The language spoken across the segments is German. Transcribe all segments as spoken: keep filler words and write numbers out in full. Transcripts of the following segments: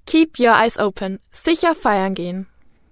Keep your eyes open. Sicher feiern gehen.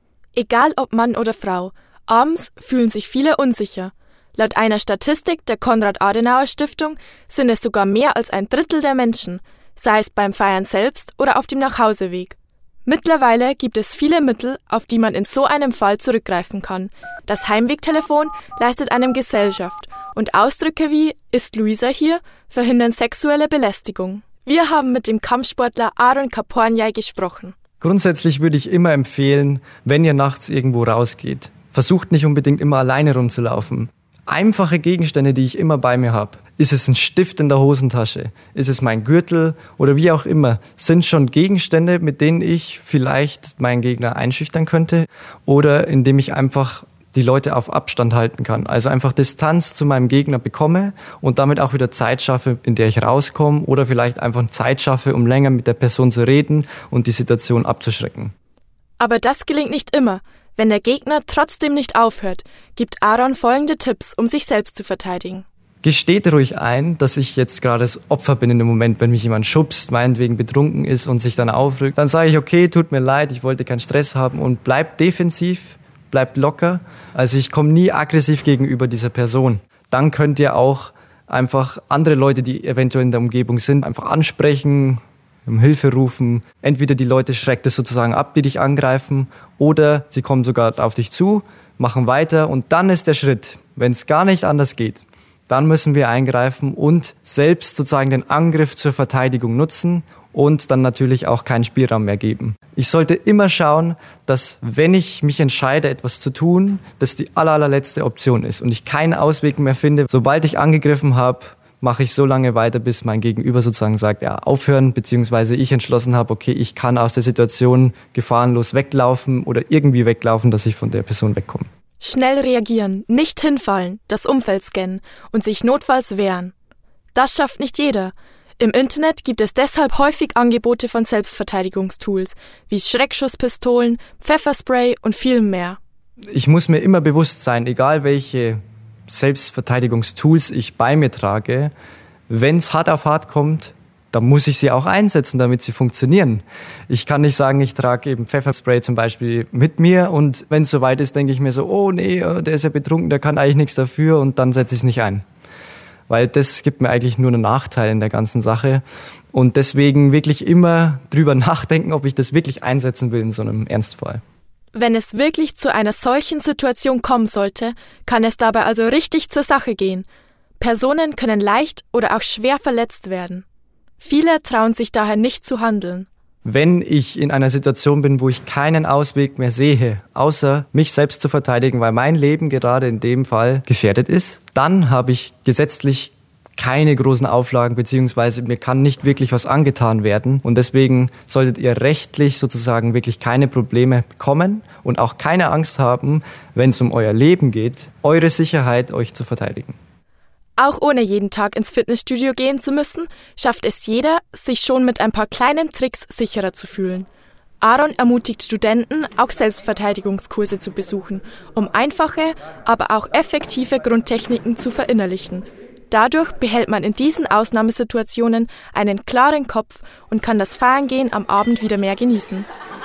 Egal ob Mann oder Frau, abends fühlen sich viele unsicher. Laut einer Statistik der Konrad-Adenauer-Stiftung sind es sogar mehr als ein Drittel der Menschen, sei es beim Feiern selbst oder auf dem Nachhauseweg. Mittlerweile gibt es viele Mittel, auf die man in so einem Fall zurückgreifen kann. Das Heimwegtelefon leistet einem Gesellschaft und Ausdrücke wie „Ist Luisa hier?“ verhindern sexuelle Belästigung. Wir haben mit dem Kampfsportler Aaron Kapornjai gesprochen. Grundsätzlich würde ich immer empfehlen, wenn ihr nachts irgendwo rausgeht, versucht nicht unbedingt immer alleine rumzulaufen. Einfache Gegenstände, die ich immer bei mir habe. Ist es ein Stift in der Hosentasche? Ist es mein Gürtel? Oder wie auch immer. Sind schon Gegenstände, mit denen ich vielleicht meinen Gegner einschüchtern könnte oder indem ich einfach die Leute auf Abstand halten kann. Also einfach Distanz zu meinem Gegner bekomme und damit auch wieder Zeit schaffe, in der ich rauskomme oder vielleicht einfach Zeit schaffe, um länger mit der Person zu reden und die Situation abzuschrecken. Aber das gelingt nicht immer. Wenn der Gegner trotzdem nicht aufhört, gibt Aaron folgende Tipps, um sich selbst zu verteidigen. Gesteht ruhig ein, dass ich jetzt gerade das Opfer bin in dem Moment, wenn mich jemand schubst, meinetwegen betrunken ist und sich dann aufregt. Dann sage ich, okay, tut mir leid, ich wollte keinen Stress haben und bleibt defensiv, bleibt locker. Also ich komme nie aggressiv gegenüber dieser Person. Dann könnt ihr auch einfach andere Leute, die eventuell in der Umgebung sind, einfach ansprechen, um Hilfe rufen. Entweder die Leute schreckt es sozusagen ab, die dich angreifen, oder sie kommen sogar auf dich zu, machen weiter und dann ist der Schritt, wenn es gar nicht anders geht, dann müssen wir eingreifen und selbst sozusagen den Angriff zur Verteidigung nutzen und dann natürlich auch keinen Spielraum mehr geben. Ich sollte immer schauen, dass wenn ich mich entscheide, etwas zu tun, das die aller, allerletzte Option ist und ich keinen Ausweg mehr finde. Sobald ich angegriffen habe, mache ich so lange weiter, bis mein Gegenüber sozusagen sagt, ja, aufhören, beziehungsweise ich entschlossen habe, okay, ich kann aus der Situation gefahrenlos weglaufen oder irgendwie weglaufen, dass ich von der Person wegkomme. Schnell reagieren, nicht hinfallen, das Umfeld scannen und sich notfalls wehren. Das schafft nicht jeder. Im Internet gibt es deshalb häufig Angebote von Selbstverteidigungstools, wie Schreckschusspistolen, Pfefferspray und viel mehr. Ich muss mir immer bewusst sein, egal welche Selbstverteidigungstools ich bei mir trage, wenn es hart auf hart kommt, dann muss ich sie auch einsetzen, damit sie funktionieren. Ich kann nicht sagen, ich trage eben Pfefferspray zum Beispiel mit mir und wenn es soweit ist, denke ich mir so, oh nee, der ist ja betrunken, der kann eigentlich nichts dafür und dann setze ich es nicht ein. Weil das gibt mir eigentlich nur einen Nachteil in der ganzen Sache und deswegen wirklich immer drüber nachdenken, ob ich das wirklich einsetzen will in so einem Ernstfall. Wenn es wirklich zu einer solchen Situation kommen sollte, kann es dabei also richtig zur Sache gehen. Personen können leicht oder auch schwer verletzt werden. Viele trauen sich daher nicht zu handeln. Wenn ich in einer Situation bin, wo ich keinen Ausweg mehr sehe, außer mich selbst zu verteidigen, weil mein Leben gerade in dem Fall gefährdet ist, dann habe ich gesetzlich keine großen Auflagen, beziehungsweise mir kann nicht wirklich was angetan werden. Und deswegen solltet ihr rechtlich sozusagen wirklich keine Probleme bekommen und auch keine Angst haben, wenn es um euer Leben geht, eure Sicherheit euch zu verteidigen. Auch ohne jeden Tag ins Fitnessstudio gehen zu müssen, schafft es jeder, sich schon mit ein paar kleinen Tricks sicherer zu fühlen. Aaron ermutigt Studenten, auch Selbstverteidigungskurse zu besuchen, um einfache, aber auch effektive Grundtechniken zu verinnerlichen. Dadurch behält man in diesen Ausnahmesituationen einen klaren Kopf und kann das Feiern gehen am Abend wieder mehr genießen.